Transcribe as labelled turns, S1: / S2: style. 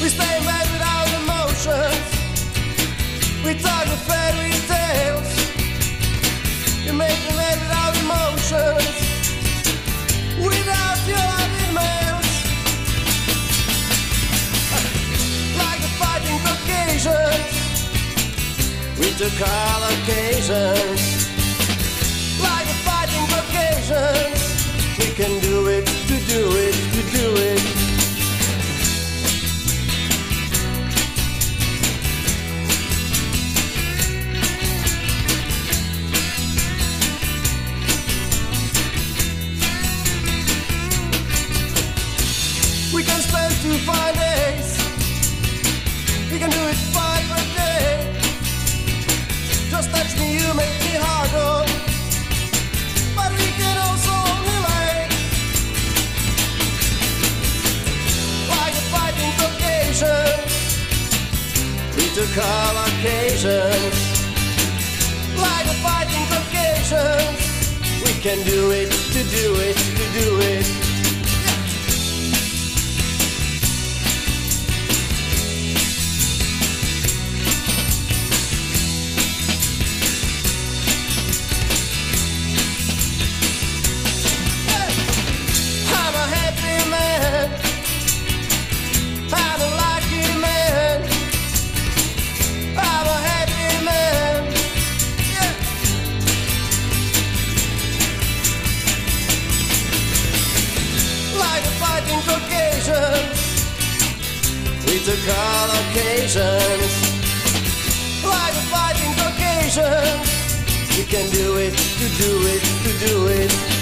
S1: We stay mad without emotions. We talk the fairy tales. You make me mad without emotions. Without your emails. Like the fighting Caucasians. We took all occasions. Like the fighting Caucasians. We can do it, to do it, to do it. We can spend 2 fine days. We can do it 5 a day. Just touch me, you make me harder. But we can also relate. Like the fighting Caucasians. We took all occasions. Like the fighting Caucasians. We can do it, to do it, to do it. We took all occasions. Like the fighting Caucasians. We can do it, to do it, to do it.